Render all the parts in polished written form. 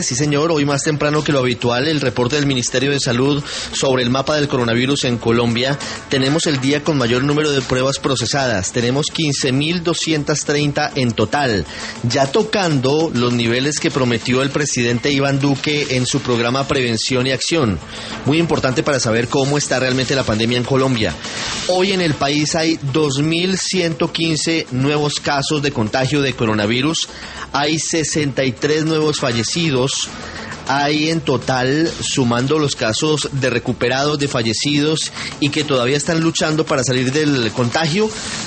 Sí, señor, hoy más temprano que lo habitual, el reporte del Ministerio de Salud sobre el mapa del coronavirus en Colombia. Tenemos el día con mayor número de pruebas procesadas, tenemos 15.230 en total, ya tocando los niveles que prometió el presidente Iván Duque en su programa Prevención y Acción. Muy importante para saber cómo está realmente la pandemia en Colombia. Hoy en el país hay 2.115 nuevos casos de contagio de coronavirus, hay 63 nuevos fallecidos. Hay en total, sumando los casos de recuperados, de fallecidos y que todavía están luchando para salir del contagio,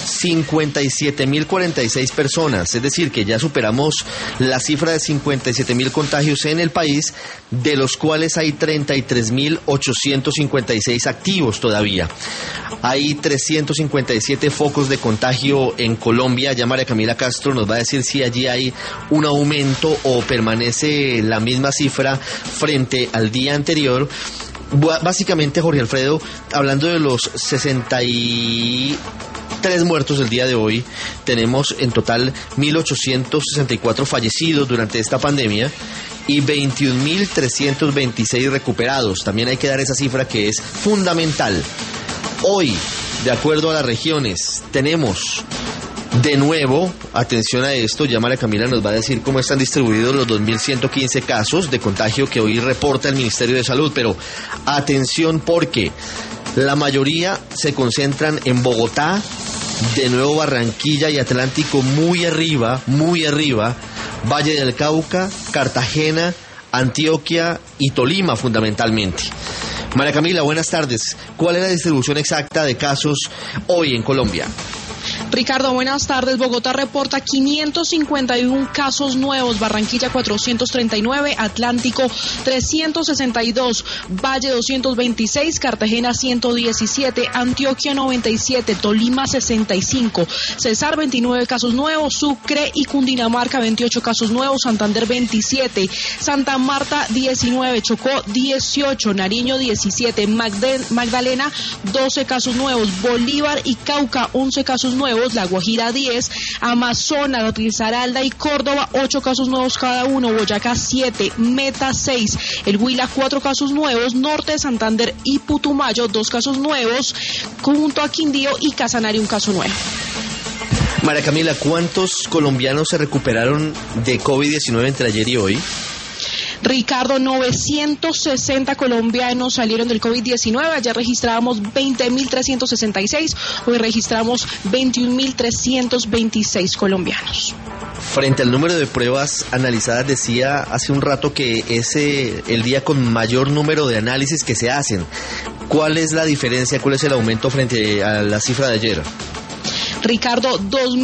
57.046 personas. Es decir, que ya superamos la cifra de 57.000 contagios en el país, de los cuales hay 33.856 activos todavía. Hay 357 focos de contagio en Colombia. Ya María Camila Castro nos va a decir si allí hay un aumento o permanece la misma cifra frente al día anterior. Básicamente, Jorge Alfredo, hablando de los 63 muertos del día de hoy, tenemos en total 1.864 fallecidos durante esta pandemia y 21.326 recuperados. También hay que dar esa cifra que es fundamental. Hoy, de acuerdo a las regiones, tenemos de nuevo, atención a esto, ya María Camila nos va a decir cómo están distribuidos los 2.115 casos de contagio que hoy reporta el Ministerio de Salud, pero atención porque la mayoría se concentran en Bogotá, de nuevo Barranquilla y Atlántico muy arriba, Valle del Cauca, Cartagena, Antioquia y Tolima fundamentalmente. María Camila, buenas tardes. ¿Cuál es la distribución exacta de casos hoy en Colombia? Ricardo, buenas tardes. Bogotá reporta 551 casos nuevos, Barranquilla 439, Atlántico 362, Valle 226, Cartagena 117, Antioquia 97, Tolima 65, Cesar 29 casos nuevos, Sucre y Cundinamarca 28 casos nuevos, Santander 27, Santa Marta 19, Chocó 18, Nariño 17, Magdalena 12 casos nuevos, Bolívar y Cauca 11 casos nuevos, La Guajira 10, Amazonas, Risaralda y Córdoba 8 casos nuevos cada uno, Boyacá 7, Meta 6, el Huila 4 casos nuevos, Norte de Santander y Putumayo 2 casos nuevos, junto a Quindío y Casanare 1 caso nuevo. María Camila, ¿cuántos colombianos se recuperaron de COVID-19 entre ayer y hoy? Ricardo, 960 colombianos salieron del COVID-19, ayer registrábamos 20.366, hoy registramos 21.326 colombianos. Frente al número de pruebas analizadas, decía hace un rato que es el día con mayor número de análisis que se hacen. ¿Cuál es la diferencia, cuál es el aumento frente a la cifra de ayer? Ricardo,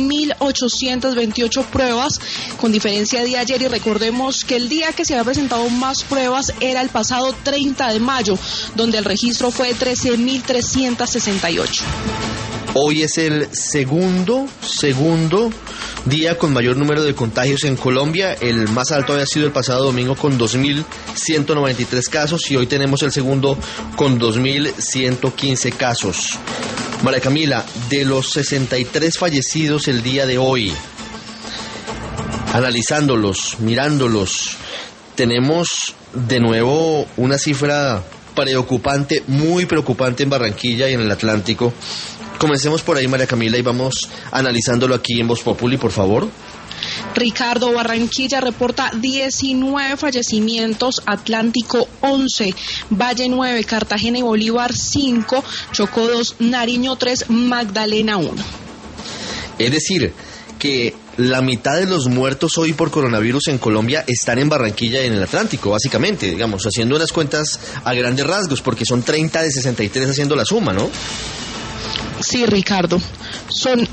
2.828 pruebas con diferencia de ayer, y recordemos que el día que se había presentado más pruebas era el pasado 30 de mayo, donde el registro fue de 13.368. Hoy es el segundo día con mayor número de contagios en Colombia. El más alto había sido el pasado domingo con 2.193 casos y hoy tenemos el segundo con 2.115 casos. María Camila, de los 63 fallecidos el día de hoy, analizándolos, mirándolos, tenemos de nuevo una cifra preocupante, muy preocupante en Barranquilla y en el Atlántico. Comencemos por ahí, María Camila, y vamos analizándolo aquí en Voz Populi, por favor. Ricardo, Barranquilla reporta 19 fallecimientos, Atlántico 11, Valle 9, Cartagena y Bolívar 5, Chocó 2, Nariño 3, Magdalena 1. Es decir, que la mitad de los muertos hoy por coronavirus en Colombia están en Barranquilla y en el Atlántico, básicamente, digamos, haciendo unas cuentas a grandes rasgos, porque son 30 de 63 haciendo la suma, ¿no? Sí, Ricardo, son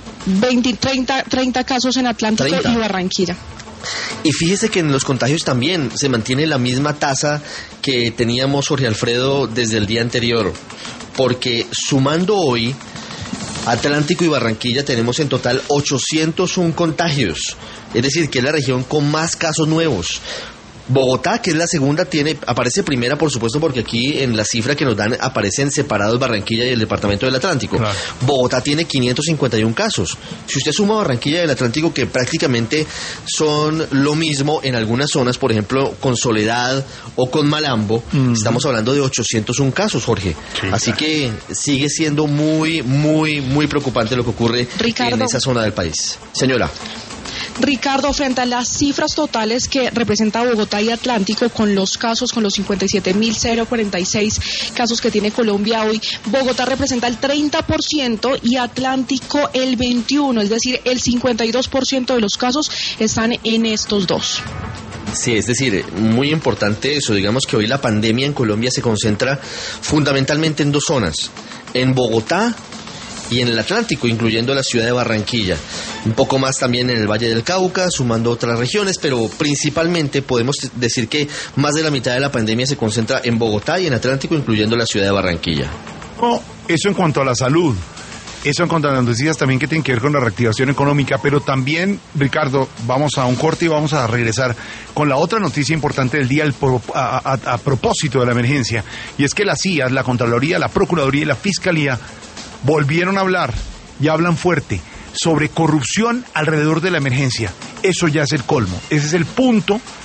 30 casos en Atlántico 30. Y Barranquilla. Y fíjese que en los contagios también se mantiene la misma tasa que teníamos, Jorge Alfredo, desde el día anterior, porque sumando hoy Atlántico y Barranquilla tenemos en total 801 contagios, es decir, que es la región con más casos nuevos. Bogotá, que es la segunda, aparece primera, por supuesto, porque aquí en la cifra que nos dan aparecen separados Barranquilla y el departamento del Atlántico. Claro. Bogotá tiene 551 casos. Si usted suma Barranquilla y el Atlántico, que prácticamente son lo mismo en algunas zonas, por ejemplo, con Soledad o con Malambo, estamos hablando de 801 casos, Jorge. Sí, así que sigue siendo muy, muy, muy preocupante lo que ocurre, Ricardo, en esa zona del país. Señora. Ricardo, frente a las cifras totales que representa Bogotá y Atlántico, con los casos, con los 57.046 casos que tiene Colombia hoy, Bogotá representa el 30% y Atlántico el 21%, es decir, el 52% de los casos están en estos dos. Sí, es decir, muy importante eso. Digamos que hoy la pandemia en Colombia se concentra fundamentalmente en dos zonas, en Bogotá y en el Atlántico, incluyendo la ciudad de Barranquilla. Un poco más también en el Valle del Cauca, sumando otras regiones, pero principalmente podemos decir que más de la mitad de la pandemia se concentra en Bogotá y en Atlántico, incluyendo la ciudad de Barranquilla. Oh, eso en cuanto a la salud. Eso en cuanto a las noticias también que tienen que ver con la reactivación económica, pero también, Ricardo, vamos a un corte y vamos a regresar con la otra noticia importante del día a propósito de la emergencia, y es que la CIA, la Contraloría, la Procuraduría y la Fiscalía volvieron a hablar y hablan fuerte sobre corrupción alrededor de la emergencia. Eso ya es el colmo. Ese es el punto